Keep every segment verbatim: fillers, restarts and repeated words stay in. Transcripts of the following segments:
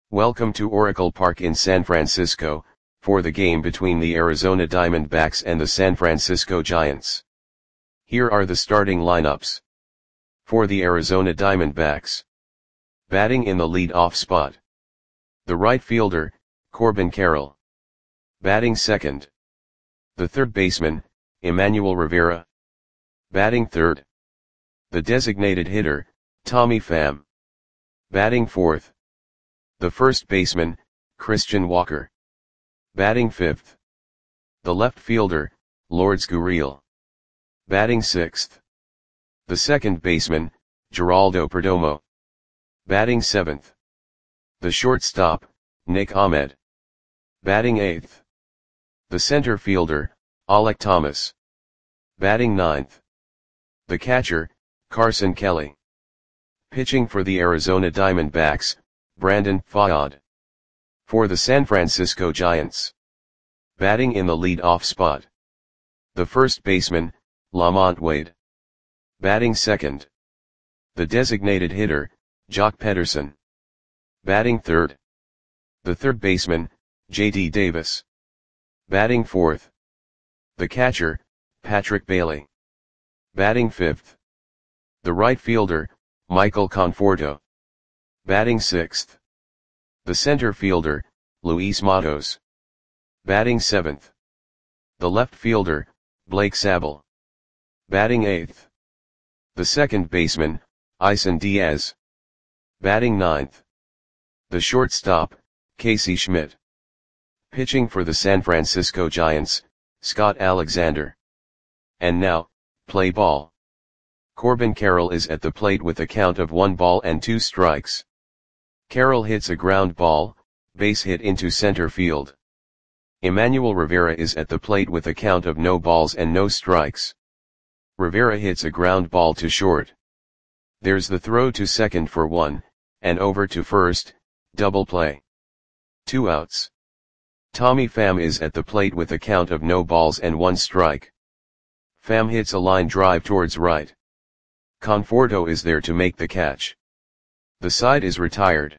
Welcome to Oracle Park in San Francisco, for the game between the Arizona Diamondbacks and the San Francisco Giants. Here are the starting lineups. For the Arizona Diamondbacks. Batting in the lead-off spot. The right fielder, Corbin Carroll. Batting second. The third baseman, Emmanuel Rivera. Batting third. The designated hitter, Tommy Pham. Batting fourth. The first baseman, Christian Walker. Batting fifth. The left fielder, Lourdes Gurriel. Batting sixth. The second baseman, Geraldo Perdomo. Batting seventh. The shortstop, Nick Ahmed. Batting eighth. The center fielder, Alek Thomas. Batting ninth. The catcher, Carson Kelly. Pitching for the Arizona Diamondbacks, Brandon Pfaadt. For the San Francisco Giants. Batting in the lead-off spot. The first baseman, LaMonte Wade. Batting second. The designated hitter, Joc Pederson. Batting third. The third baseman, J D Davis. Batting fourth. The catcher, Patrick Bailey. Batting fifth. The right fielder, Michael Conforto. Batting sixth. The center fielder, Luis Matos. Batting seventh. The left fielder, Blake Sabol. Batting eighth. The second baseman, Isan Diaz. Batting ninth. The shortstop, Casey Schmidt. Pitching for the San Francisco Giants, Scott Alexander. And now, play ball. Corbin Carroll is at the plate with a count of one ball and two strikes. Carroll hits a ground ball, base hit into center field. Emmanuel Rivera is at the plate with a count of no balls and no strikes. Rivera hits a ground ball to short. There's the throw to second for one, and over to first, double play. Two outs. Tommy Pham is at the plate with a count of no balls and one strike. Pham hits a line drive towards right. Conforto is there to make the catch. The side is retired.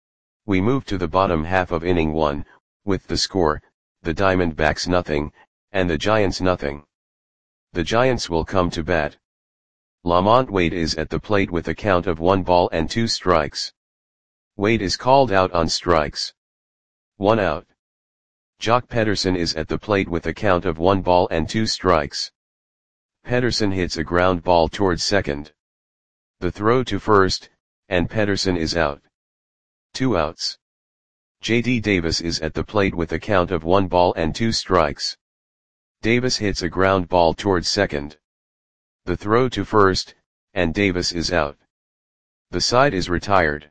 We move to the bottom half of inning one, with the score, the Diamondbacks nothing, and the Giants nothing. The Giants will come to bat. LaMonte Wade is at the plate with a count of one ball and two strikes. Wade is called out on strikes. One out. Joc Pederson is at the plate with a count of one ball and two strikes. Pederson hits a ground ball towards second. The throw to first, and Pederson is out. Two outs. J D Davis is at the plate with a count of one ball and two strikes. Davis hits a ground ball towards second. The throw to first, and Davis is out. The side is retired.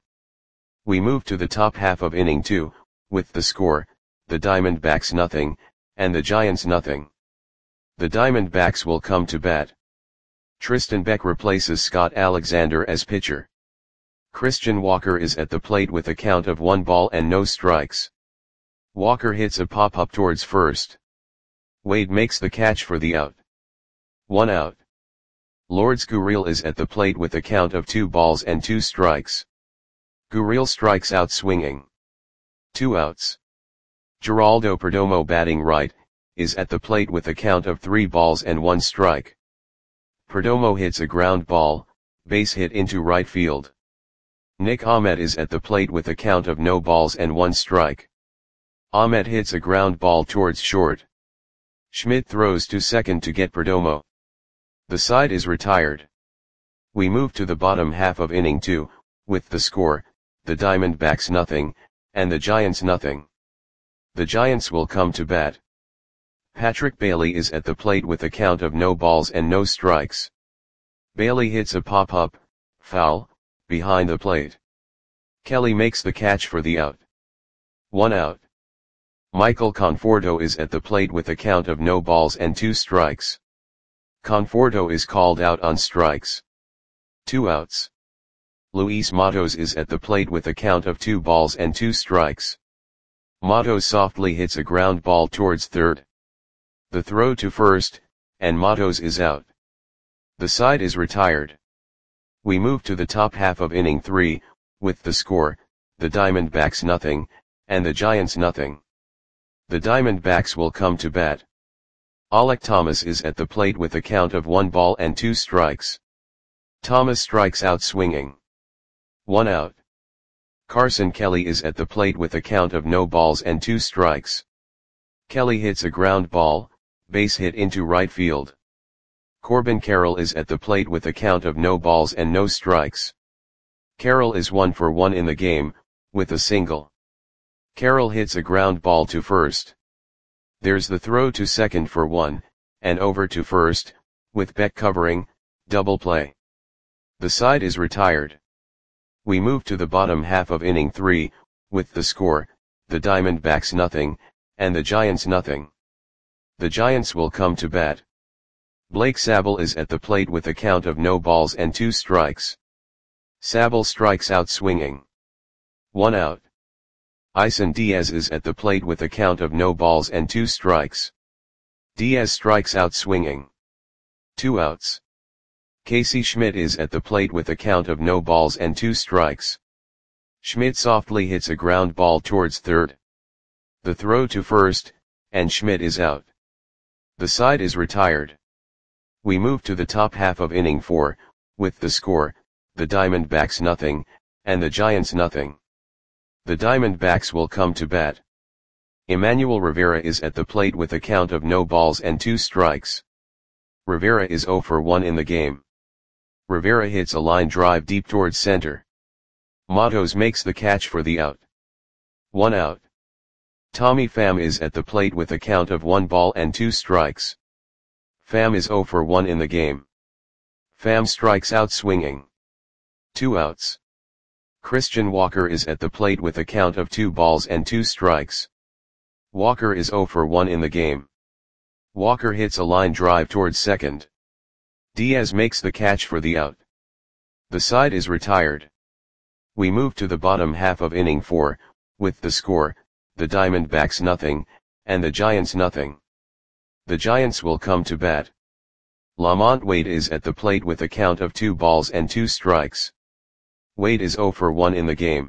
We move to the top half of inning two, with the score, the Diamondbacks nothing, and the Giants nothing. The Diamondbacks will come to bat. Tristan Beck replaces Scott Alexander as pitcher. Christian Walker is at the plate with a count of one ball and no strikes. Walker hits a pop-up towards first. Wade makes the catch for the out. One out. Lourdes Gurriel is at the plate with a count of two balls and two strikes. Gurriel strikes out swinging. Two outs. Geraldo Perdomo batting right, is at the plate with a count of three balls and one strike. Perdomo hits a ground ball, base hit into right field. Nick Ahmed is at the plate with a count of no balls and one strike. Ahmed hits a ground ball towards short. Schmidt throws to second to get Perdomo. The side is retired. We move to the bottom half of inning two, with the score, the Diamondbacks nothing, and the Giants nothing. The Giants will come to bat. Patrick Bailey is at the plate with a count of no balls and no strikes. Bailey hits a pop-up, foul, behind the plate. Kelly makes the catch for the out. One out. Michael Conforto is at the plate with a count of no balls and two strikes. Conforto is called out on strikes. Two outs. Luis Matos is at the plate with a count of two balls and two strikes. Matos softly hits a ground ball towards third. The throw to first, and Matos is out. The side is retired. We move to the top half of inning three, with the score, the Diamondbacks nothing, and the Giants nothing. The Diamondbacks will come to bat. Alek Thomas is at the plate with a count of one ball and two strikes. Thomas strikes out swinging. One out. Carson Kelly is at the plate with a count of no balls and two strikes. Kelly hits a ground ball, base hit into right field. Corbin Carroll is at the plate with a count of no balls and no strikes. Carroll is one for one in the game, with a single. Carroll hits a ground ball to first. There's the throw to second for one, and over to first, with Beck covering, double play. The side is retired. We move to the bottom half of inning three, with the score, the Diamondbacks nothing, and the Giants nothing. The Giants will come to bat. Blake Sabol is at the plate with a count of no balls and two strikes. Sabol strikes out swinging. One out. Isan Diaz is at the plate with a count of no balls and two strikes. Diaz strikes out swinging. Two outs. Casey Schmidt is at the plate with a count of no balls and two strikes. Schmidt softly hits a ground ball towards third. The throw to first, and Schmidt is out. The side is retired. We move to the top half of inning four, with the score, the Diamondbacks nothing, and the Giants nothing. The Diamondbacks will come to bat. Emmanuel Rivera is at the plate with a count of no balls and two strikes. Rivera is zero for one in the game. Rivera hits a line drive deep towards center. Matos makes the catch for the out. One out. Tommy Pham is at the plate with a count of one ball and two strikes. Pham is zero for one in the game. Pham strikes out swinging. Two outs. Christian Walker is at the plate with a count of two balls and two strikes. Walker is zero for one in the game. Walker hits a line drive towards second. Diaz makes the catch for the out. The side is retired. We move to the bottom half of inning four, with the score, the Diamondbacks nothing, and the Giants nothing. The Giants will come to bat. Lamont Wade is at the plate with a count of two balls and two strikes. Wade is zero for one in the game.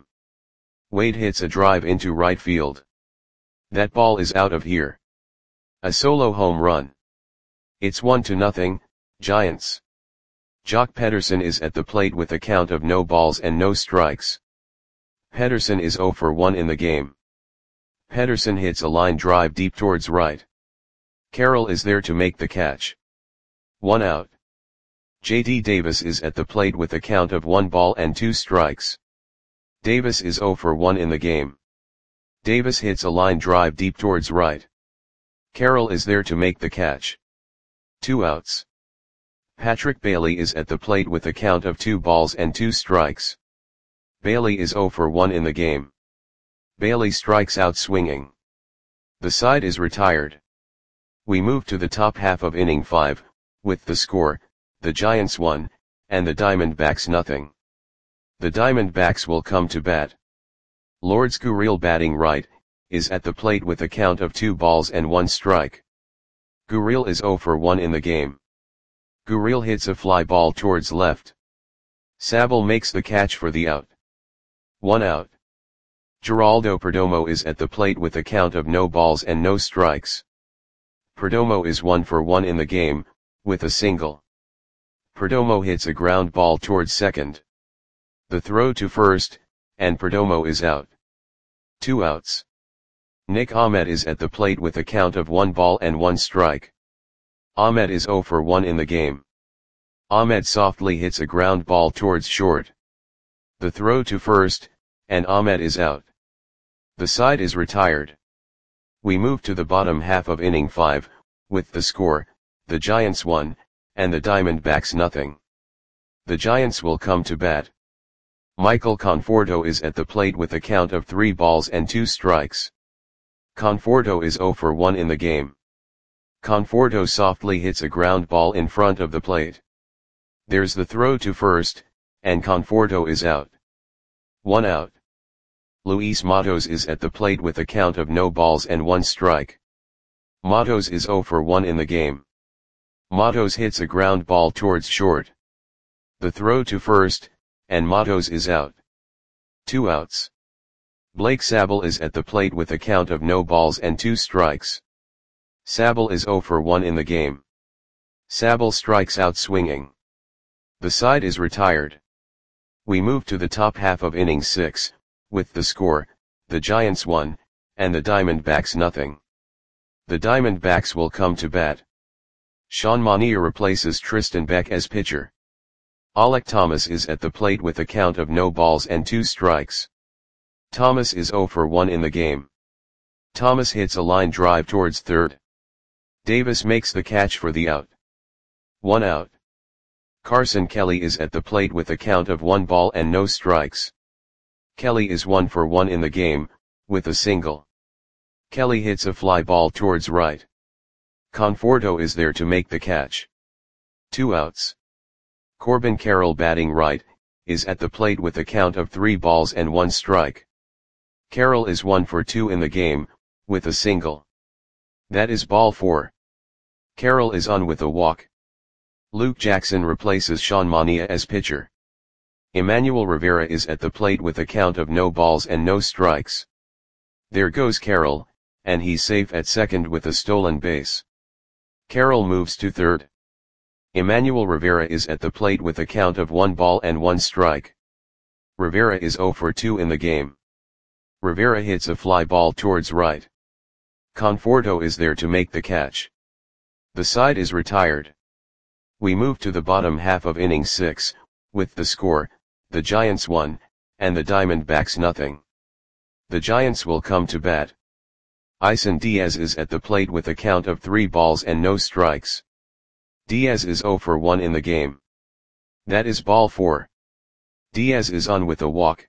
Wade hits a drive into right field. That ball is out of here. A solo home run. It's one to nothing, Giants. Jock Pederson is at the plate with a count of no balls and no strikes. Pederson is zero for one in the game. Pederson hits a line drive deep towards right. Carroll is there to make the catch. One out. J D Davis is at the plate with a count of one ball and two strikes. Davis is zero for one in the game. Davis hits a line drive deep towards right. Carroll is there to make the catch. Two outs. Patrick Bailey is at the plate with a count of two balls and two strikes. Bailey is zero for one in the game. Bailey strikes out swinging. The side is retired. We move to the top half of inning five, with the score, the Giants one, and the Diamondbacks nothing. The Diamondbacks will come to bat. Lourdes Gurriel batting right, is at the plate with a count of two balls and one strike. Gurriel is zero for one in the game. Gurriel hits a fly ball towards left. Sabol makes the catch for the out. One out. Geraldo Perdomo is at the plate with a count of no balls and no strikes. Perdomo is one for one in the game, with a single. Perdomo hits a ground ball towards second. The throw to first, and Perdomo is out. Two outs. Nick Ahmed is at the plate with a count of one ball and one strike. Ahmed is zero for one in the game. Ahmed softly hits a ground ball towards short. The throw to first, and Ahmed is out. The side is retired. We move to the bottom half of inning five, with the score, the Giants one, and the Diamondbacks nothing. The Giants will come to bat. Michael Conforto is at the plate with a count of three balls and two strikes. Conforto is zero for one in the game. Conforto softly hits a ground ball in front of the plate. There's the throw to first, and Conforto is out. One out. Luis Matos is at the plate with a count of no balls and one strike. Matos is zero for one in the game. Matos hits a ground ball towards short. The throw to first, and Matos is out. Two outs. Blake Sabol is at the plate with a count of no balls and two strikes. Sabol is zero for one in the game. Sabol strikes out swinging. The side is retired. We move to the top half of inning six, with the score, the Giants one, and the Diamondbacks nothing. The Diamondbacks will come to bat. Sean Manaea replaces Tristan Beck as pitcher. Alek Thomas is at the plate with a count of no balls and two strikes. Thomas is zero for one in the game. Thomas hits a line drive towards third. Davis makes the catch for the out. One out. Carson Kelly is at the plate with a count of one ball and no strikes. Kelly is one for one in the game, with a single. Kelly hits a fly ball towards right. Conforto is there to make the catch. Two outs. Corbin Carroll, batting right, is at the plate with a count of three balls and one strike. Carroll is one for two in the game, with a single. That is ball four. Carroll is on with a walk. Luke Jackson replaces Sean Manaea as pitcher. Emmanuel Rivera is at the plate with a count of no balls and no strikes. There goes Carroll, and he's safe at second with a stolen base. Carroll moves to third. Emmanuel Rivera is at the plate with a count of one ball and one strike. Rivera is zero for two in the game. Rivera hits a fly ball towards right. Conforto is there to make the catch. The side is retired. We move to the bottom half of inning six, with the score, the Giants one, and the Diamondbacks nothing. The Giants will come to bat. Isan Diaz is at the plate with a count of three balls and no strikes. Diaz is zero for one in the game. That is ball four. Diaz is on with a walk.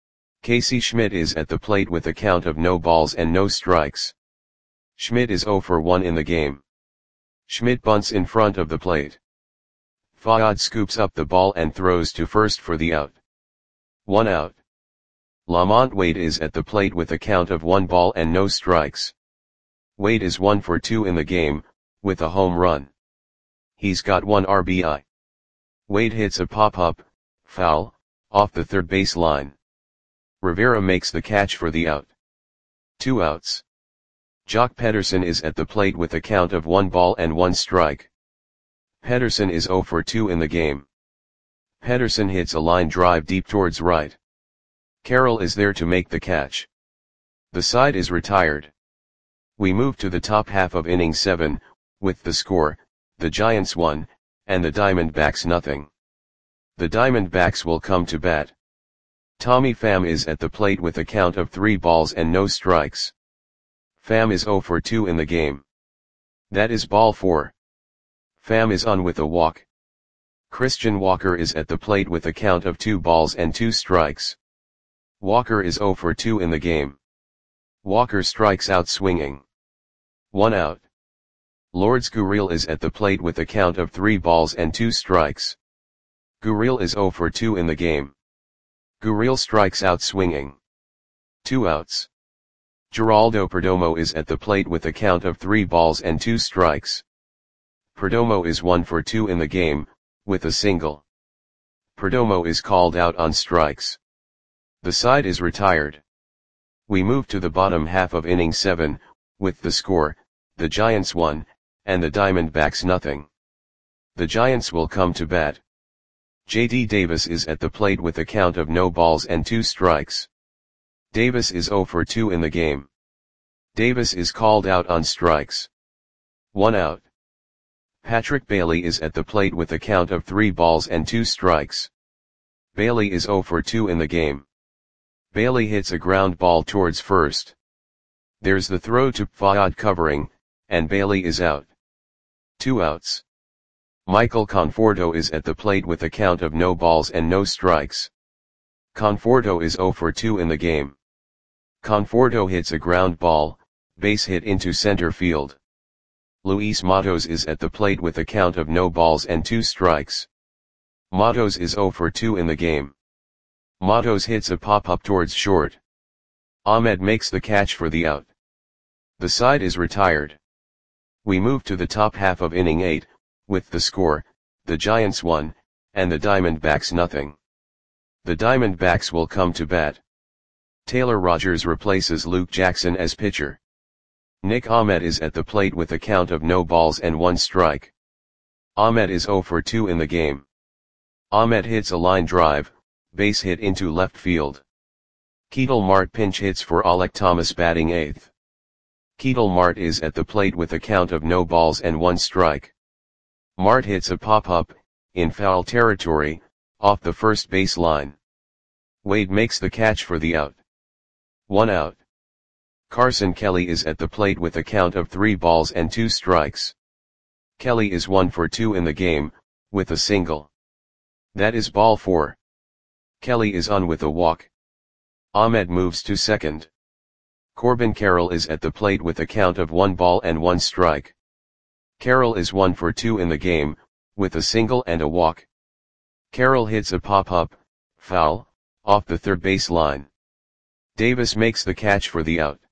Casey Schmidt is at the plate with a count of no balls and no strikes. Schmidt is zero for one in the game. Schmidt bunts in front of the plate. Fayad scoops up the ball and throws to first for the out. One out. Lamont Wade is at the plate with a count of one ball and no strikes. Wade is one for two in the game, with a home run. He's got one R B I. Wade hits a pop-up, foul, off the third base line. Rivera makes the catch for the out. Two outs. Jock Pederson is at the plate with a count of one ball and one strike. Pederson is zero for two in the game. Pederson hits a line drive deep towards right. Carroll is there to make the catch. The side is retired. We move to the top half of inning seven, with the score, the Giants one, and the Diamondbacks nothing. The Diamondbacks will come to bat. Tommy Pham is at the plate with a count of three balls and no strikes. Pham is zero for two in the game. That is ball four. Pham is on with a walk. Christian Walker is at the plate with a count of two balls and two strikes. Walker is zero for two in the game. Walker strikes out swinging. One out. Lourdes Gurriel is at the plate with a count of three balls and two strikes. Gurriel is zero for two in the game. Gurriel strikes out swinging. Two outs. Geraldo Perdomo is at the plate with a count of three balls and two strikes. Perdomo is one for two in the game, with a single. Perdomo is called out on strikes. The side is retired. We move to the bottom half of inning seven, with the score, the Giants one, and the Diamondbacks nothing. The Giants will come to bat. J D Davis is at the plate with a count of no balls and two strikes. Davis is zero for two in the game. Davis is called out on strikes. One out. Patrick Bailey is at the plate with a count of three balls and two strikes. Bailey is zero for two in the game. Bailey hits a ground ball towards first. There's the throw to Fayad covering, and Bailey is out. Two outs. Michael Conforto is at the plate with a count of no balls and no strikes. Conforto is zero for two in the game. Conforto hits a ground ball, base hit into center field. Luis Matos is at the plate with a count of no balls and two strikes. Matos is zero for two in the game. Matos hits a pop-up towards short. Ahmed makes the catch for the out. The side is retired. We move to the top half of inning eight, with the score, the Giants one, and the Diamondbacks nothing. The Diamondbacks will come to bat. Taylor Rogers replaces Luke Jackson as pitcher. Nick Ahmed is at the plate with a count of no balls and one strike. Ahmed is zero for two in the game. Ahmed hits a line drive, base hit into left field. Ketel Marte pinch hits for Alek Thomas batting eighth. Ketel Marte is at the plate with a count of no balls and one strike. Marte hits a pop-up, in foul territory, off the first base line. Wade makes the catch for the out. One out. Carson Kelly is at the plate with a count of three balls and two strikes. Kelly is one for two in the game, with a single. That is ball four. Kelly is on with a walk. Ahmed moves to second. Corbin Carroll is at the plate with a count of one ball and one strike. Carroll is one for two in the game, with a single and a walk. Carroll hits a pop-up, foul, off the third base line. Davis makes the catch for the out.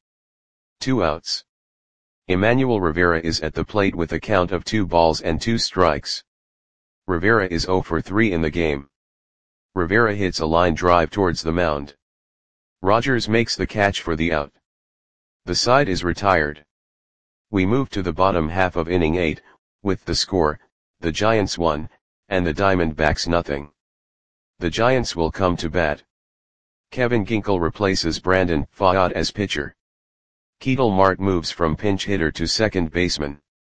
Two outs. Emmanuel Rivera is at the plate with a count of two balls and two strikes. Rivera is zero for three in the game. Rivera hits a line drive towards the mound. Rogers makes the catch for the out. The side is retired. We move to the bottom half of inning eight, with the score, the Giants one, and the Diamondbacks nothing. The Giants will come to bat. Kevin Ginkel replaces Brandon Pfaadt as pitcher. Ketel Marte moves from pinch hitter to second baseman.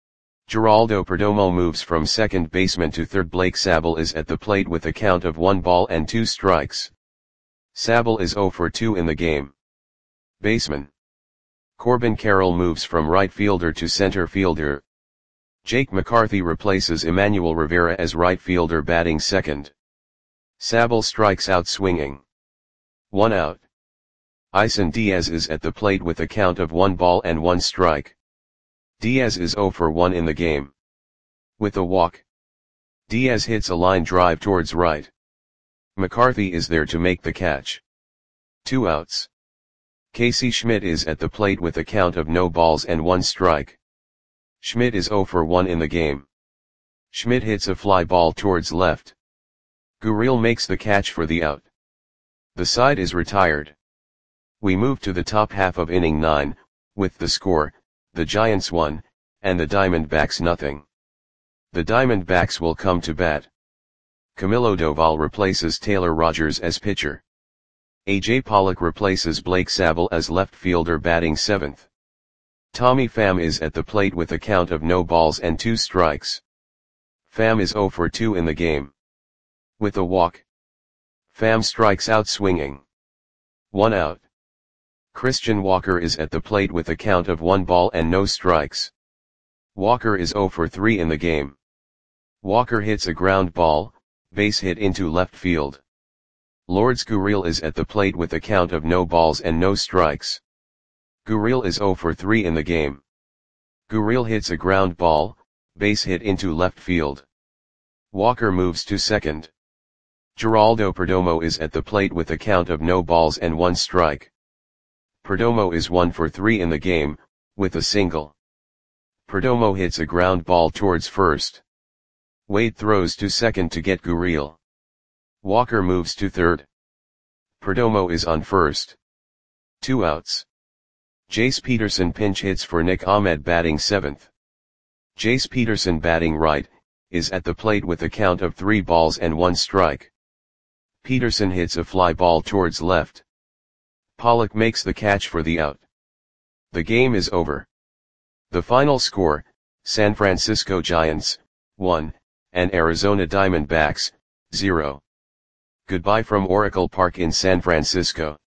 Geraldo Perdomo moves from second baseman to third. Blake Sabol is at the plate with a count of one ball and two strikes. Sabol is zero for two in the game. Baseman. Corbin Carroll moves from right fielder to center fielder. Jake McCarthy replaces Emmanuel Rivera as right fielder batting second. Sabol strikes out swinging. One out. Isan Diaz is at the plate with a count of one ball and one strike. Diaz is zero for one in the game. With a walk. Diaz hits a line drive towards right. McCarthy is there to make the catch. Two outs. Casey Schmidt is at the plate with a count of no balls and one strike. Schmidt is zero for one in the game. Schmidt hits a fly ball towards left. Gurriel makes the catch for the out. The side is retired. We move to the top half of inning nine, with the score, the Giants one, and the Diamondbacks nothing. The Diamondbacks will come to bat. Camilo Doval replaces Taylor Rogers as pitcher. A J Pollock replaces Blake Sabol as left fielder batting seventh. Tommy Pham is at the plate with a count of no balls and two strikes. Pham is zero for two in the game. With a walk. Pham strikes out swinging. One out. Christian Walker is at the plate with a count of one ball and no strikes. Walker is zero for three in the game. Walker hits a ground ball, base hit into left field. Lourdes Gurriel is at the plate with a count of no balls and no strikes. Gurriel is zero for three in the game. Gurriel hits a ground ball, base hit into left field. Walker moves to second. Geraldo Perdomo is at the plate with a count of no balls and one strike. Perdomo is one for three in the game, with a single. Perdomo hits a ground ball towards first. Wade throws to second to get Gurriel. Walker moves to third. Perdomo is on first. Two outs. Jace Peterson pinch hits for Nick Ahmed batting seventh. Jace Peterson batting right, is at the plate with a count of three balls and one strike. Peterson hits a fly ball towards left. Pollock makes the catch for the out. The game is over. The final score, San Francisco Giants, one, and Arizona Diamondbacks, zero. Goodbye from Oracle Park in San Francisco.